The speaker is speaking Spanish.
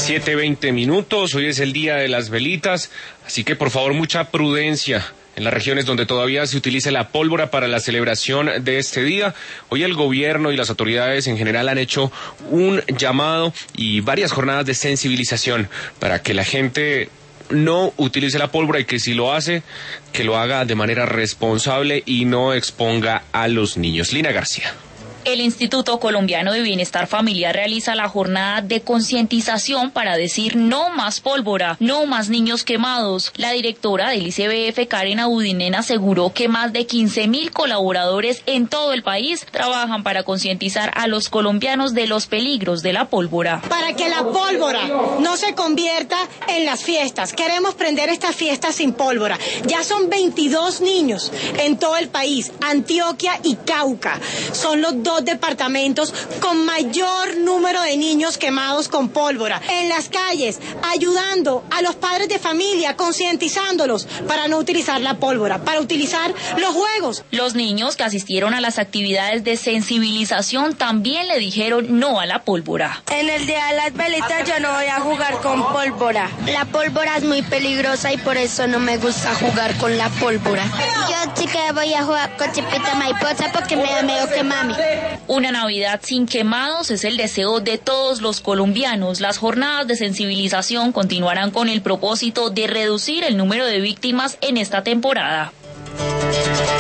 7:20. Hoy es el día de las velitas, así que por favor mucha prudencia en las regiones donde todavía se utiliza la pólvora para la celebración de este día. Hoy el gobierno y las autoridades en general han hecho un llamado y varias jornadas de sensibilización para que la gente no utilice la pólvora y que si lo hace, que lo haga de manera responsable y no exponga a los niños. Lina García. El Instituto Colombiano de Bienestar Familiar realiza la jornada de concientización para decir no más pólvora, no más niños quemados. La directora del ICBF, Karen Abudinen, aseguró que más de 15.000 colaboradores en todo el país trabajan para concientizar a los colombianos de los peligros de la pólvora. Para que la pólvora no se convierta en las fiestas. Queremos prender estas fiestas sin pólvora. Ya son 22 niños en todo el país, Antioquia y Cauca. Son los dos departamentos con mayor número de niños quemados con pólvora. En las calles, ayudando a los padres de familia, concientizándolos para no utilizar la pólvora, para utilizar los juegos. Los niños que asistieron a las actividades de sensibilización también le dijeron no a la pólvora. En el día de las velitas yo no voy a jugar con pólvora. La pólvora es muy peligrosa y por eso no me gusta jugar con la pólvora. Yo sí que voy a jugar con chipita mariposa porque me da miedo quemarme. Una Navidad sin quemados es el deseo de todos los colombianos. Las jornadas de sensibilización continuarán con el propósito de reducir el número de víctimas en esta temporada.